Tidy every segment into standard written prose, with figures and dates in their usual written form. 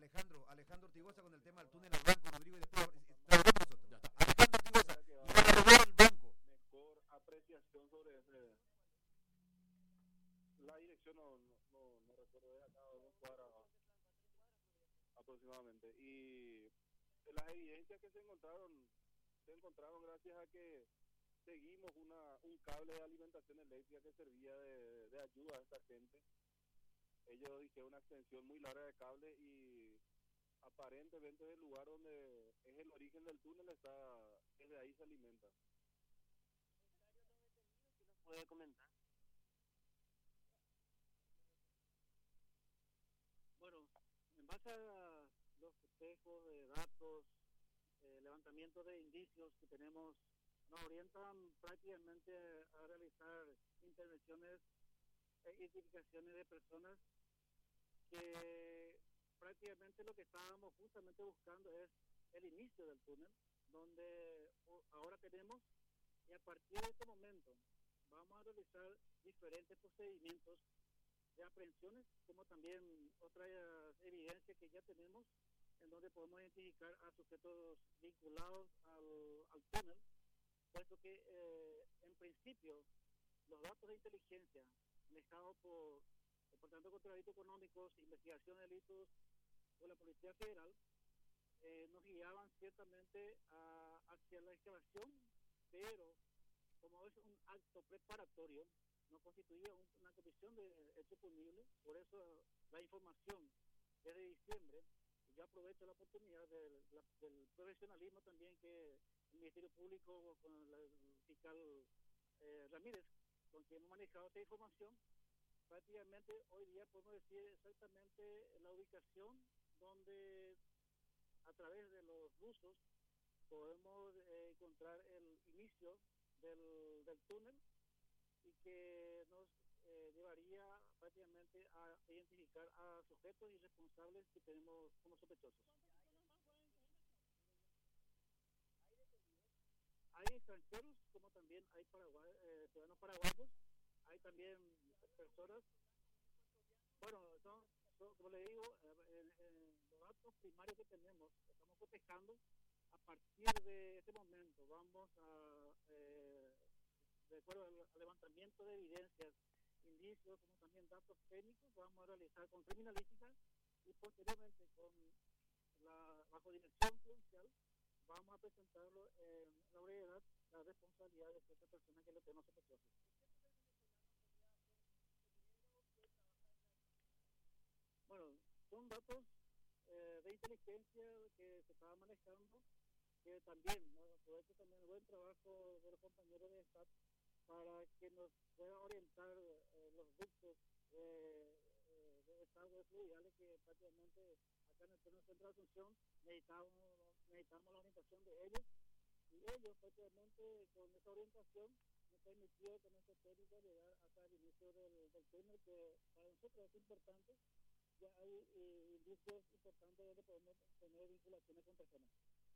Alejandro Ortigosa con el tema del túnel al Blanco, Rodrigo, y después trabajamos nosotros. Ya está. Alejandro Ortigosa, Para que y van a arreglar el banco. mejor apreciación sobre la dirección, no recuerdo de acá, dos cuadras aproximadamente. Y las evidencias que se encontraron gracias a que seguimos un cable de alimentación eléctrica que servía de ayuda a esta gente. Ellos hicieron una extensión muy larga de cable y aparentemente del lugar donde es el origen del túnel desde ahí se alimenta. ¿Puede comentar? Bueno, en base a los festejos de datos, levantamiento de indicios que tenemos, nos orientan prácticamente a realizar intervenciones e identificaciones de personas que prácticamente lo que estábamos justamente buscando es el inicio del túnel, donde ahora tenemos, y a partir de este momento vamos a realizar diferentes procedimientos de aprehensiones, como también otras evidencias que ya tenemos, en donde podemos identificar a sujetos vinculados al túnel, puesto que en principio los datos de inteligencia manejados por el Departamento contra Delitos Económicos, Investigación de Delitos o la Policía Federal nos guiaban ciertamente hacia la excavación, pero como es un acto preparatorio, no constituye una comisión de hecho punible, por eso la información desde diciembre. Yo aprovecho la oportunidad del profesionalismo también que el Ministerio Público con el fiscal Ramírez, con quien hemos manejado esta información, prácticamente hoy día podemos decir exactamente la ubicación donde a través de los buzos podemos encontrar el inicio del túnel y que nos llevaría prácticamente a identificar a sujetos y responsables que tenemos como sospechosos. Hay extranjeros como también hay ciudadanos paraguayos, hay también personas, bueno, como le digo, los datos primarios que tenemos, estamos cotejando. A partir de este momento vamos a, de acuerdo al levantamiento de evidencias, indicios, como también datos técnicos, vamos a realizar con criminalística y posteriormente bajo dirección judicial vamos a presentarlo en la brevedad la responsabilidad de cierta persona que lo tenemos sospechoso. Bueno, son datos de inteligencia que se estaba manejando, que también, ¿no? Aprovecho también el buen trabajo de los compañeros de SAT para que nos pueda orientar los ductos de estado fluviales que prácticamente acá en el centro de Asunción necesitamos la orientación de ellos, y ellos prácticamente con esa orientación nos permitió con este técnico llegar hasta el inicio del túnel, que para nosotros es importante. Ya hay indicios importantes donde podemos tener vinculaciones con personas.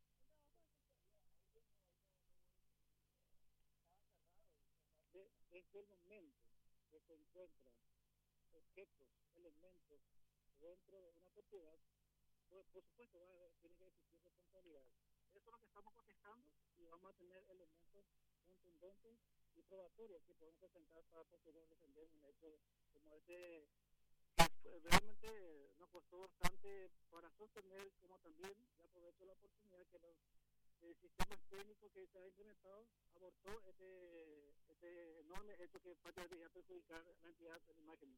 Desde el momento que se encuentran objetos, elementos dentro de una propiedad, por supuesto tiene que existir responsabilidades. Eso es lo que estamos cotejando y vamos a tener elementos contundentes y probatorios que podemos presentar para posterior defender un hecho como este. Realmente nos costó bastante para sostener, como también, y aprovecho la oportunidad que el sistema técnico que se ha implementado abortó este enorme hecho que podría perjudicar la entidad de la imagen.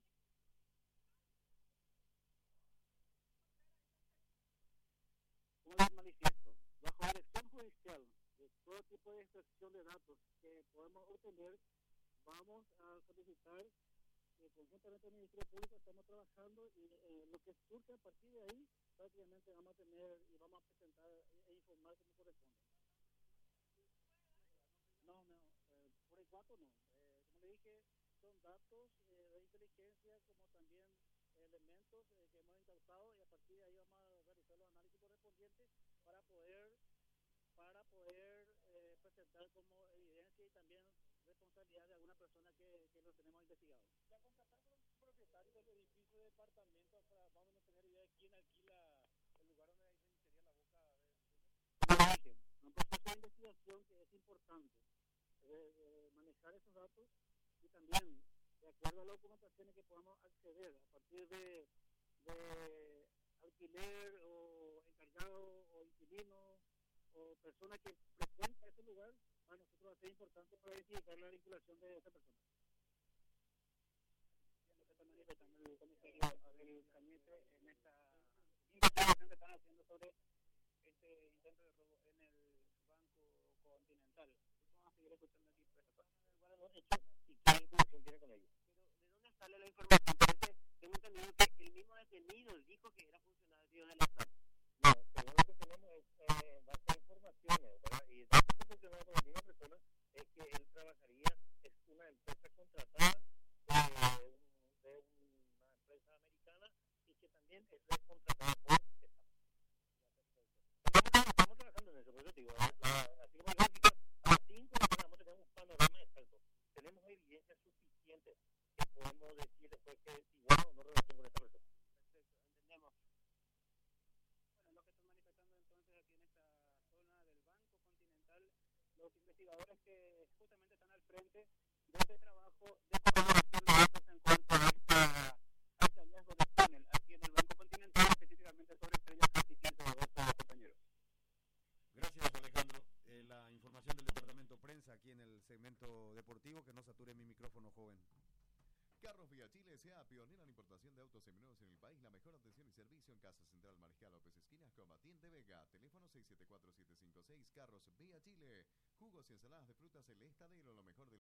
Como les manifiesto, bajo dirección judicial de todo tipo de extracción de datos que podemos obtener, vamos a solicitar conjuntamente con el Ministerio Público estamos trabajando y lo que surge a partir de ahí prácticamente vamos a tener y vamos a presentar e informar como corresponde. No, por el cuarto no. Como le dije, son datos de inteligencia como también elementos que hemos incautado y a partir de ahí vamos a realizar los análisis correspondientes para poder presentar como evidencia y también responsabilidad de alguna persona que lo tenemos investigado. ¿Ya contactaron con los propietarios del edificio de departamento para vamos a tener idea de quién alquila investigación que es importante, manejar esos datos y también, de acuerdo a las documentaciones que podamos acceder a partir de alquiler o encargado o inquilino o persona que frecuenta ese lugar, para nosotros va a ser importante para identificar la vinculación de esa persona. Lo que está manifestando el comisario Abel Cañete en esta investigación que están haciendo sobre este intento de robo en el Banco Continental. Vamos a seguir escuchando aquí por esta parte. ¿Cuáles son los hechos y qué información tiene con ellos? Pero ¿de dónde sale la información? Parece, tengo entendido que el mismo detenido dijo que era funcionario del Estado. No, según lo que tenemos es base a informaciones, ¿verdad? Y datos proporcionados por la misma persona es que él trabajaría, es una empresa contratada de una empresa americana y que también es contratada por Estado. Estamos trabajando en eso, por eso te digo, así como lógica, a las 5 de la mañana vamos a tener un panorama exacto. Tenemos evidencia suficiente que podemos decir después que si bueno o no relación con esta persona. Perfecto, entendemos. Bueno, lo que están manifestando entonces aquí en esta zona del Banco Continental, los investigadores que justamente están al frente de este trabajo de corroboración de datos en cuanto a este hallazgo de túnel aquí en el Banco Continental, específicamente sobre Estrella 708, compañeros. Gracias, Alejandro. La información del departamento prensa aquí en el segmento deportivo, que no sature mi micrófono, joven. Carros Vía Chile sea pionera en importación de autos seminuevos en el país. La mejor atención y servicio en Casa Central Mariscal López Esquinas, Combatiente Vega. Teléfono 674-756. Carros Vía Chile. Jugos y ensaladas de frutas, el Estadero, lo mejor de